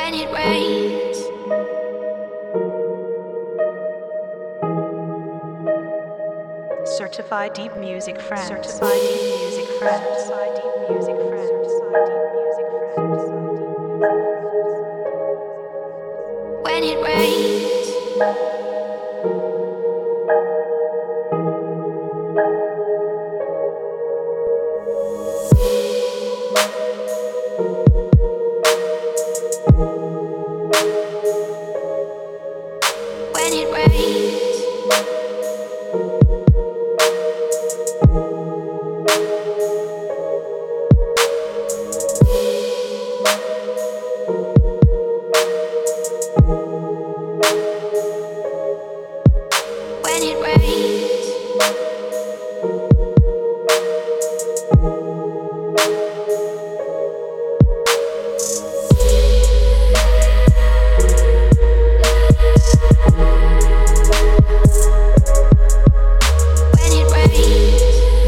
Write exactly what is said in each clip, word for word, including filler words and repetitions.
when it rains. Certified deep music friends. Certified deep music friends. Certified deep music friends. Certified deep music friends. When it rains. When it rains. When it rains. When it rains.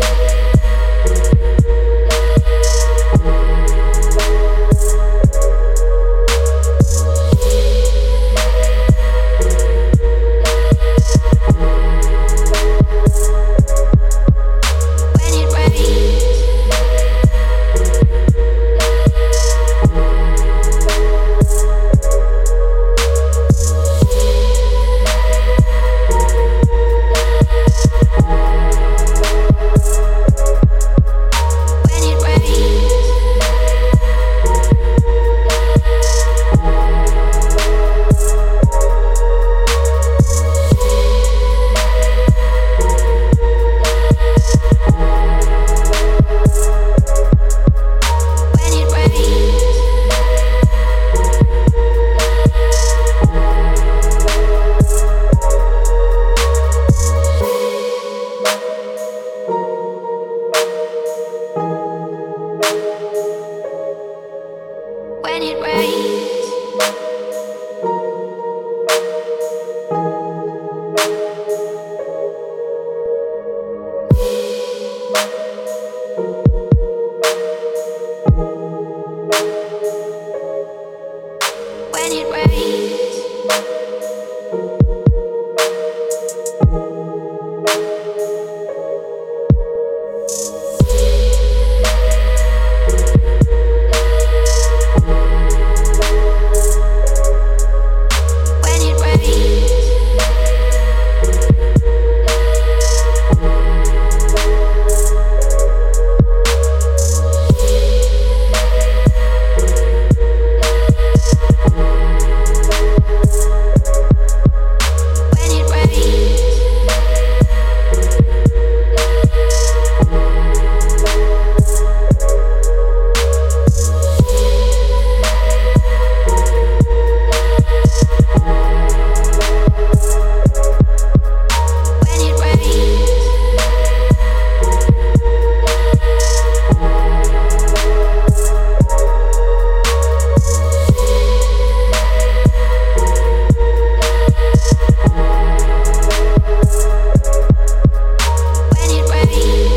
When it rains. When it rains. When it rains. When it rains. When it rains. When it rains. When it rains. When it rains. When it rains.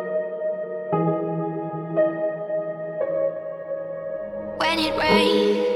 When it rains.